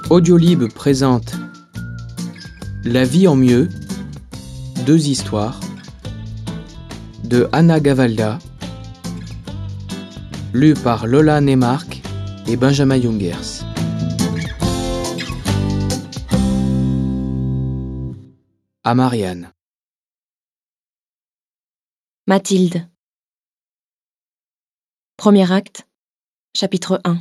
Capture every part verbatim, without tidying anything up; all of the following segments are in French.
Audiolib présente La vie en mieux, deux histoires, de Anna Gavalda, lu par Lola Neymark et Benjamin Jungers. À Marianne. Mathilde. Premier acte, chapitre un.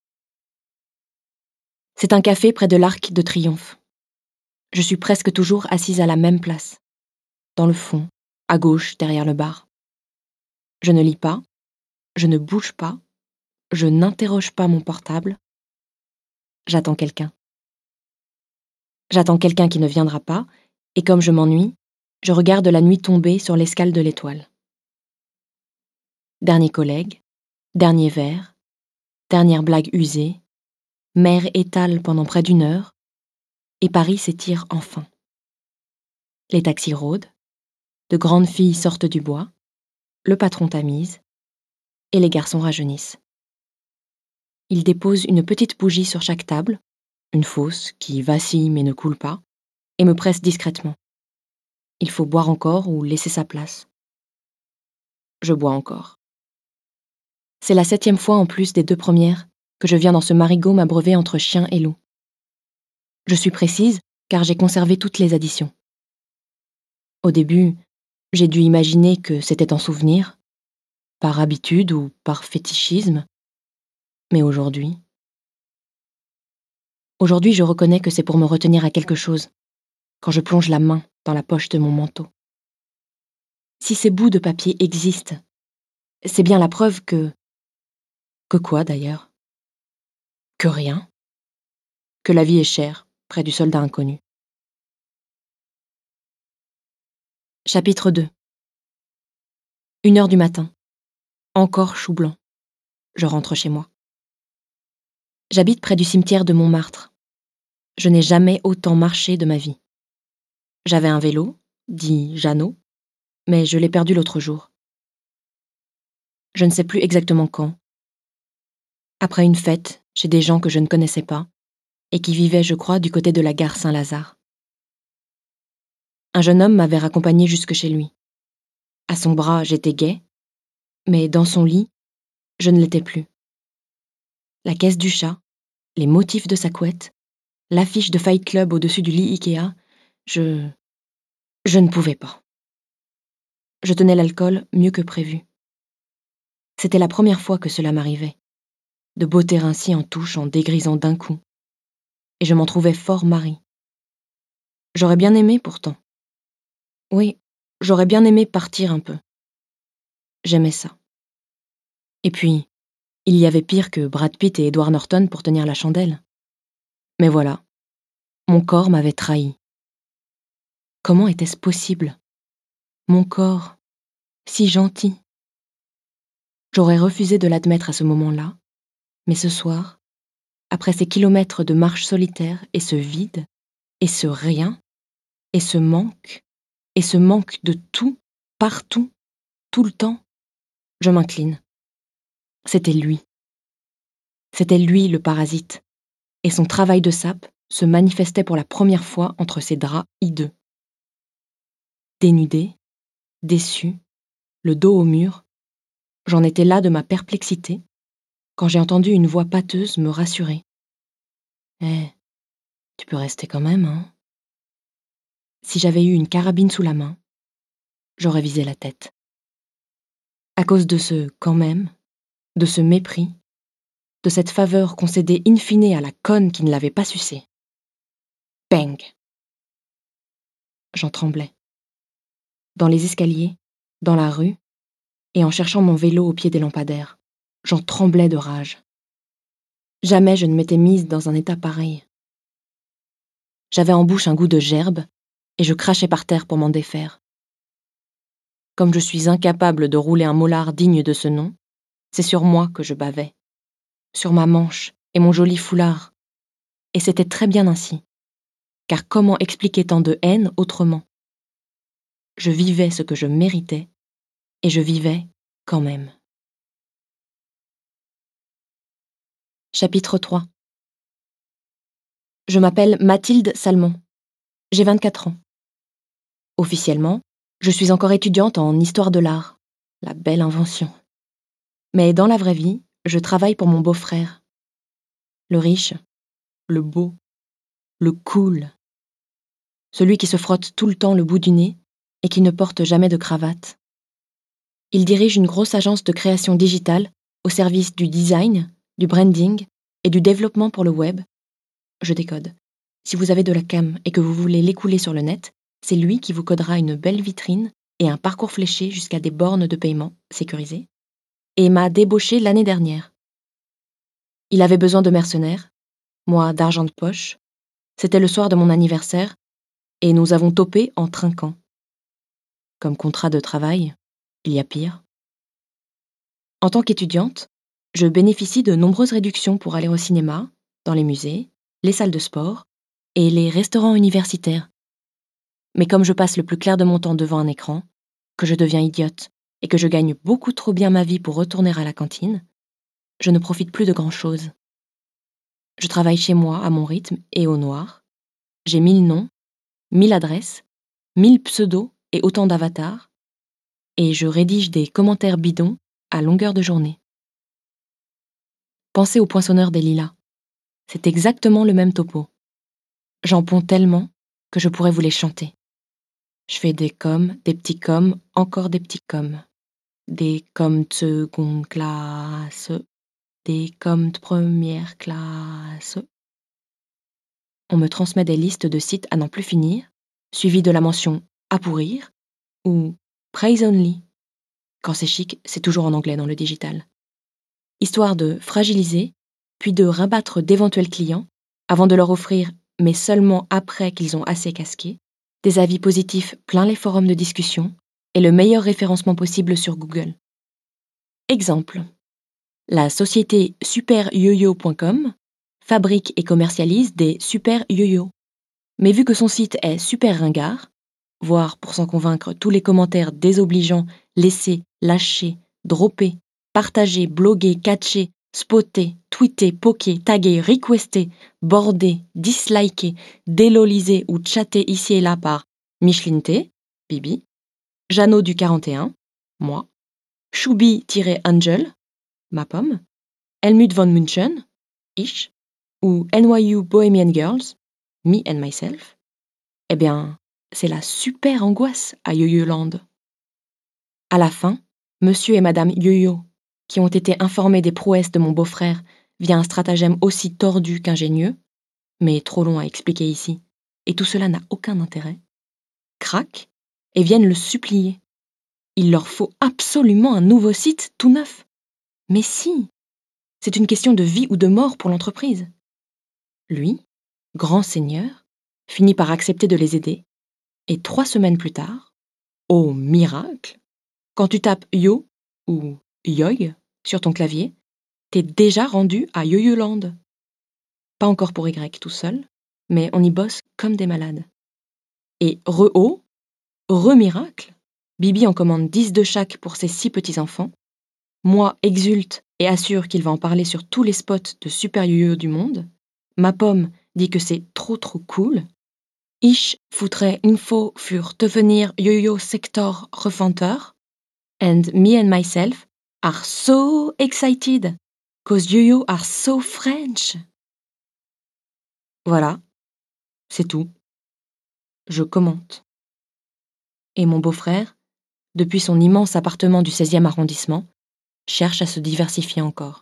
C'est un café près de l'Arc de Triomphe. Je suis presque toujours assise à la même place, dans le fond, à gauche, derrière le bar. Je ne lis pas, je ne bouge pas, je n'interroge pas mon portable. J'attends quelqu'un. J'attends quelqu'un qui ne viendra pas, et comme je m'ennuie, je regarde la nuit tomber sur l'escale de l'Étoile. Dernier collègue, dernier verre, dernière blague usée, mer étale pendant près d'une heure, et Paris s'étire enfin. Les taxis rôdent, de grandes filles sortent du bois, le patron tamise, et les garçons rajeunissent. Ils déposent une petite bougie sur chaque table, une fausse qui vacille mais ne coule pas, et me pressent discrètement. Il faut boire encore ou laisser sa place. Je bois encore. C'est la septième fois en plus des deux premières que je viens dans ce marigot m'abreuver entre chien et loup. Je suis précise car j'ai conservé toutes les additions. Au début, j'ai dû imaginer que c'était en souvenir, par habitude ou par fétichisme, mais aujourd'hui... Aujourd'hui, je reconnais que c'est pour me retenir à quelque chose, quand je plonge la main dans la poche de mon manteau. Si ces bouts de papier existent, c'est bien la preuve que... Que quoi, d'ailleurs? Que rien. Que la vie est chère, près du soldat inconnu. Chapitre deux. Une heure du matin. Encore chou blanc. Je rentre chez moi. J'habite près du cimetière de Montmartre. Je n'ai jamais autant marché de ma vie. J'avais un vélo, dit Jeannot, mais je l'ai perdu l'autre jour. Je ne sais plus exactement quand. Après une fête, chez des gens que je ne connaissais pas, et qui vivaient, je crois, du côté de la gare Saint-Lazare. Un jeune homme m'avait raccompagné jusque chez lui. À son bras, j'étais gaie, mais dans son lit, je ne l'étais plus. La caisse du chat, les motifs de sa couette, l'affiche de Fight Club au-dessus du lit Ikea, je... je ne pouvais pas. Je tenais l'alcool mieux que prévu. C'était la première fois que cela m'arrivait, de botter ainsi en touche en dégrisant d'un coup. Et je m'en trouvais fort Marie. J'aurais bien aimé pourtant. Oui, j'aurais bien aimé partir un peu. J'aimais ça. Et puis, il y avait pire que Brad Pitt et Edward Norton pour tenir la chandelle. Mais voilà, mon corps m'avait trahi. Comment était-ce possible? Mon corps, si gentil. J'aurais refusé de l'admettre à ce moment-là, mais ce soir, après ces kilomètres de marche solitaire et ce vide, et ce rien, et ce manque, et ce manque de tout, partout, tout le temps, je m'incline. C'était lui. C'était lui le parasite, et son travail de sape se manifestait pour la première fois entre ses draps hideux. Dénudé, déçu, le dos au mur, j'en étais là de ma perplexité, quand j'ai entendu une voix pâteuse me rassurer. « Eh, tu peux rester quand même, hein ?» Si j'avais eu une carabine sous la main, j'aurais visé la tête. À cause de ce « quand même », de ce mépris, de cette faveur concédée in fine à la conne qui ne l'avait pas sucée. Bang! J'en tremblais. Dans les escaliers, dans la rue, et en cherchant mon vélo au pied des lampadaires, j'en tremblais de rage. Jamais je ne m'étais mise dans un état pareil. J'avais en bouche un goût de gerbe, et je crachais par terre pour m'en défaire. Comme je suis incapable de rouler un mollard digne de ce nom, c'est sur moi que je bavais, sur ma manche et mon joli foulard. Et c'était très bien ainsi, car comment expliquer tant de haine autrement? Je vivais ce que je méritais, et je vivais quand même. Chapitre trois. Je m'appelle Mathilde Salmon. J'ai vingt-quatre ans. Officiellement, je suis encore étudiante en histoire de l'art. La belle invention. Mais dans la vraie vie, je travaille pour mon beau-frère. Le riche, le beau, le cool. Celui qui se frotte tout le temps le bout du nez et qui ne porte jamais de cravate. Il dirige une grosse agence de création digitale au service du design, du branding et du développement pour le web. Je décode. Si vous avez de la cam et que vous voulez l'écouler sur le net, c'est lui qui vous codera une belle vitrine et un parcours fléché jusqu'à des bornes de paiement sécurisées. Et m'a débauché l'année dernière. Il avait besoin de mercenaires, moi d'argent de poche. C'était le soir de mon anniversaire et nous avons topé en trinquant. Comme contrat de travail, il y a pire. En tant qu'étudiante, je bénéficie de nombreuses réductions pour aller au cinéma, dans les musées, les salles de sport et les restaurants universitaires. Mais comme je passe le plus clair de mon temps devant un écran, que je deviens idiote et que je gagne beaucoup trop bien ma vie pour retourner à la cantine, je ne profite plus de grand-chose. Je travaille chez moi à mon rythme et au noir. J'ai mille noms, mille adresses, mille pseudos et autant d'avatars. Et je rédige des commentaires bidons à longueur de journée. Pensez au poinçonneur des lilas. C'est exactement le même topo. J'en ponds tellement que je pourrais vous les chanter. Je fais des coms, des petits coms, encore des petits coms. Des coms de seconde classe, des coms de première classe. On me transmet des listes de sites à n'en plus finir, suivies de la mention « à pourrir » ou « praise only ». Quand c'est chic, c'est toujours en anglais dans le digital. Histoire de fragiliser, puis de rabattre d'éventuels clients, avant de leur offrir, mais seulement après qu'ils ont assez casqué, des avis positifs plein les forums de discussion et le meilleur référencement possible sur Google. Exemple. La société super yoyo point com fabrique et commercialise des super yo-yo. Mais vu que son site est super ringard, voire pour s'en convaincre tous les commentaires désobligeants laissés, lâchés, droppés, partagés, blogués, catchés, spotés, tweetés, pokés, tagués, requestés, bordés, dislikés, délolisés ou chattés ici et là par Micheline T, Bibi, Jeannot du quarante et un, moi, Choubi-Angel, ma pomme, Helmut von München, Ish, ou N Y U Bohemian Girls, Me and Myself, eh bien, c'est la super angoisse à Yo-Yo-Land. À la fin, monsieur et madame Yo-Yo, qui ont été informés des prouesses de mon beau-frère via un stratagème aussi tordu qu'ingénieux, mais trop long à expliquer ici, et tout cela n'a aucun intérêt, craquent et viennent le supplier. Il leur faut absolument un nouveau site tout neuf. Mais si, c'est une question de vie ou de mort pour l'entreprise. Lui, grand seigneur, finit par accepter de les aider, et trois semaines plus tard, au miracle, quand tu tapes Yo ou Yoy sur ton clavier, t'es déjà rendu à Yo-Yo-Land. Pas encore pour Y tout seul, mais on y bosse comme des malades. Et re-haut, re-miracle, Bibi en commande dix de chaque pour ses six petits-enfants. Moi exulte et assure qu'il va en parler sur tous les spots de super yo-yo du monde. Ma pomme dit que c'est trop trop cool. Ich foutrais info für devenir yo-yo sector refanteur. And me and myself are so excited, cause yo-yo are so French. Voilà, c'est tout. Je commente. Et mon beau-frère, depuis son immense appartement du seizième arrondissement, cherche à se diversifier encore.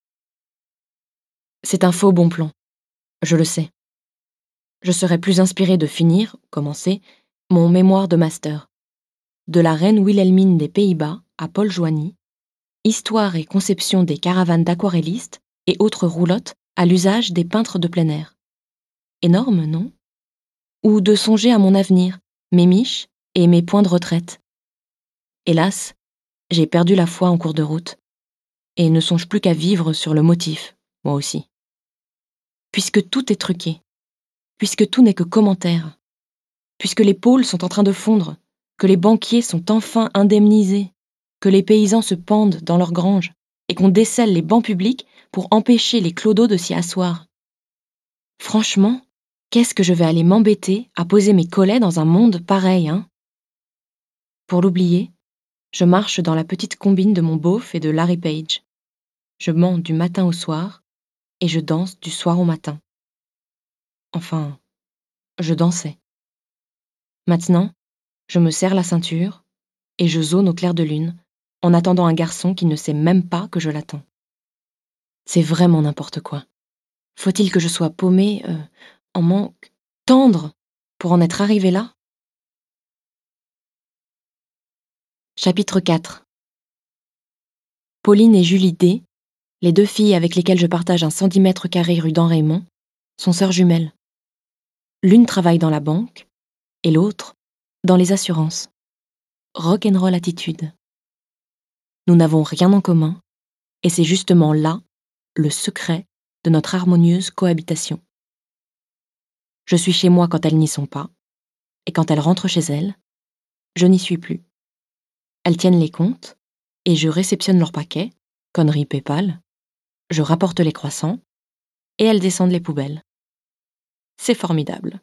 C'est un faux bon plan, je le sais. Je serais plus inspirée de finir, commencer, mon mémoire de master. De la reine Wilhelmine des Pays-Bas à Paul Joigny, histoire et conception des caravanes d'aquarellistes et autres roulottes à l'usage des peintres de plein air. Énorme, non? Ou de songer à mon avenir, mes miches et mes points de retraite. Hélas, j'ai perdu la foi en cours de route et ne songe plus qu'à vivre sur le motif, moi aussi. Puisque tout est truqué, puisque tout n'est que commentaire, puisque les pôles sont en train de fondre, que les banquiers sont enfin indemnisés, que les paysans se pendent dans leurs granges et qu'on décèle les bancs publics pour empêcher les clodos de s'y asseoir. Franchement, Qu'est-ce que je vais aller m'embêter à poser mes collets dans un monde pareil, hein? Pour l'oublier, je marche dans la petite combine de mon beauf et de Larry Page. Je mens du matin au soir et je danse du soir au matin. Enfin, je dansais. Maintenant, je me serre la ceinture et je zone au clair de lune en attendant un garçon qui ne sait même pas que je l'attends. C'est vraiment n'importe quoi. Faut-il que je sois paumée, euh, en manque, tendre, pour en être arrivée là? Chapitre quatre. Pauline et Julie D, les deux filles avec lesquelles je partage un cent dix mètres carrés rue d'En-Raymond, sont sœurs jumelles. L'une travaille dans la banque et l'autre dans les assurances. Rock'n'roll attitude. Nous n'avons rien en commun et c'est justement là le secret de notre harmonieuse cohabitation. Je suis chez moi quand elles n'y sont pas et quand elles rentrent chez elles, je n'y suis plus. Elles tiennent les comptes et je réceptionne leurs paquets, conneries PayPal, je rapporte les croissants et elles descendent les poubelles. C'est formidable.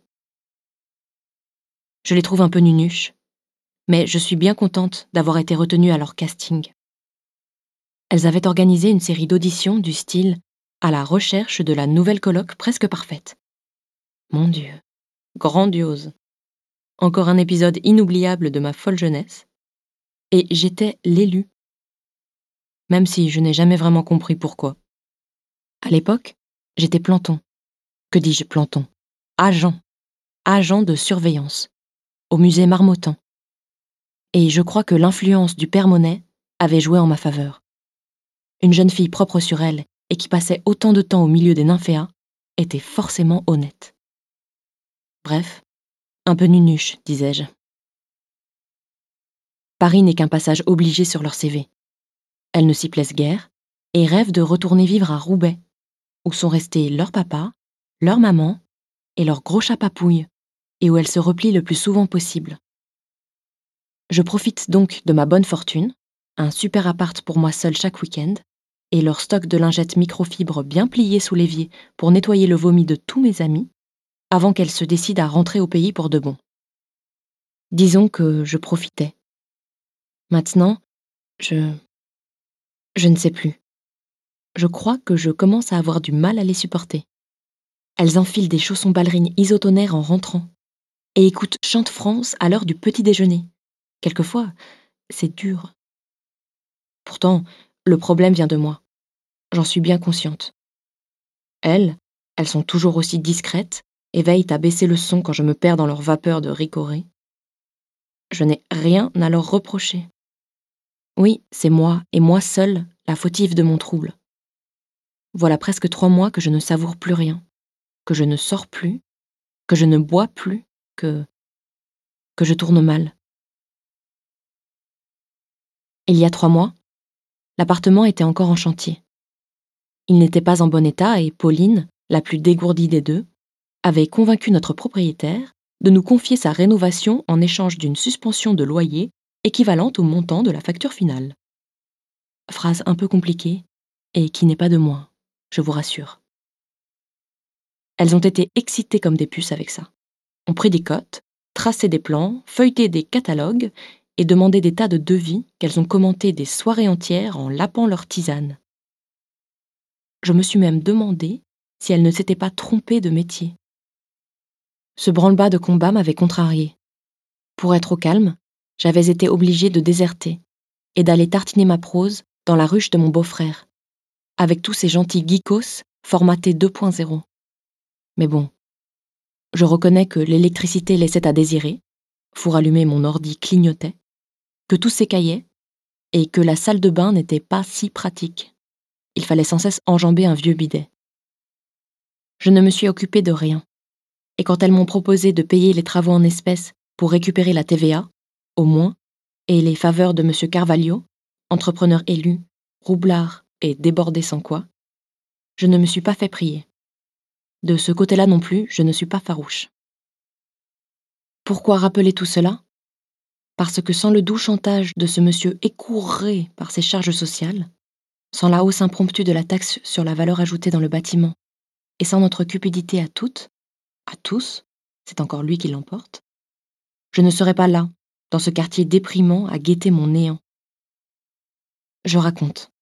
Je les trouve un peu nunuches, mais je suis bien contente d'avoir été retenue à leur casting. Elles avaient organisé une série d'auditions du style « À la recherche de la nouvelle coloc presque parfaite ». Mon Dieu, grandiose. Encore un épisode inoubliable de ma folle jeunesse. Et j'étais l'élue. Même si je n'ai jamais vraiment compris pourquoi. À l'époque, j'étais planton. Que dis-je planton? Agent. Agent de surveillance. Au musée Marmottan. Et je crois que l'influence du père Monet avait joué en ma faveur. Une jeune fille propre sur elle et qui passait autant de temps au milieu des nymphéas était forcément honnête. Bref, un peu nunuche, disais-je. Paris n'est qu'un passage obligé sur leur C V. Elles ne s'y plaisent guère et rêvent de retourner vivre à Roubaix, où sont restés leur papa, leur maman et leur gros chat papouille, et où elles se replient le plus souvent possible. Je profite donc de ma bonne fortune, un super appart pour moi seule chaque week-end, et leur stock de lingettes microfibre bien pliées sous l'évier pour nettoyer le vomi de tous mes amis, avant qu'elles se décident à rentrer au pays pour de bon. Disons que je profitais. Maintenant, je... je ne sais plus. Je crois que je commence à avoir du mal à les supporter. Elles enfilent des chaussons ballerines isotonaires en rentrant et écoutent Chante France à l'heure du petit déjeuner. Quelquefois, c'est dur. Pourtant, le problème vient de moi. J'en suis bien consciente. Elles, elles sont toujours aussi discrètes et veillent à baisser le son quand je me perds dans leur vapeur de ricoré. Je n'ai rien à leur reprocher. Oui, c'est moi, et moi seule, la fautive de mon trouble. Voilà presque trois mois que je ne savoure plus rien, que je ne sors plus, que je ne bois plus, que... que je tourne mal. Il y a trois mois, l'appartement était encore en chantier. Il n'était pas en bon état et Pauline, la plus dégourdie des deux, avait convaincu notre propriétaire de nous confier sa rénovation en échange d'une suspension de loyer équivalente au montant de la facture finale. Phrase un peu compliquée et qui n'est pas de moi, je vous rassure. Elles ont été excitées comme des puces avec ça. On pris des cotes, tracé des plans, feuilleté des catalogues et demandé des tas de devis qu'elles ont commentés des soirées entières en lapant leur tisane. Je me suis même demandé si elles ne s'étaient pas trompées de métier. Ce branle-bas de combat m'avait contrariée. Pour être au calme, j'avais été obligée de déserter et d'aller tartiner ma prose dans la ruche de mon beau-frère, avec tous ces gentils geekos formatés deux point zéro. Mais bon, je reconnais que l'électricité laissait à désirer, four allumé mon ordi clignotait, que tout s'écaillait et que la salle de bain n'était pas si pratique. Il fallait sans cesse enjamber un vieux bidet. Je ne me suis occupée de rien. Et quand elles m'ont proposé de payer les travaux en espèces pour récupérer la T V A, au moins, et les faveurs de M. Carvalho, entrepreneur élu, roublard et débordé sans quoi, je ne me suis pas fait prier. De ce côté-là non plus, je ne suis pas farouche. Pourquoi rappeler tout cela? Parce que sans le doux chantage de ce monsieur écourré par ses charges sociales, sans la hausse impromptue de la taxe sur la valeur ajoutée dans le bâtiment, et sans notre cupidité à toutes, à tous, c'est encore lui qui l'emporte. Je ne serai pas là, dans ce quartier déprimant, à guetter mon néant. Je raconte.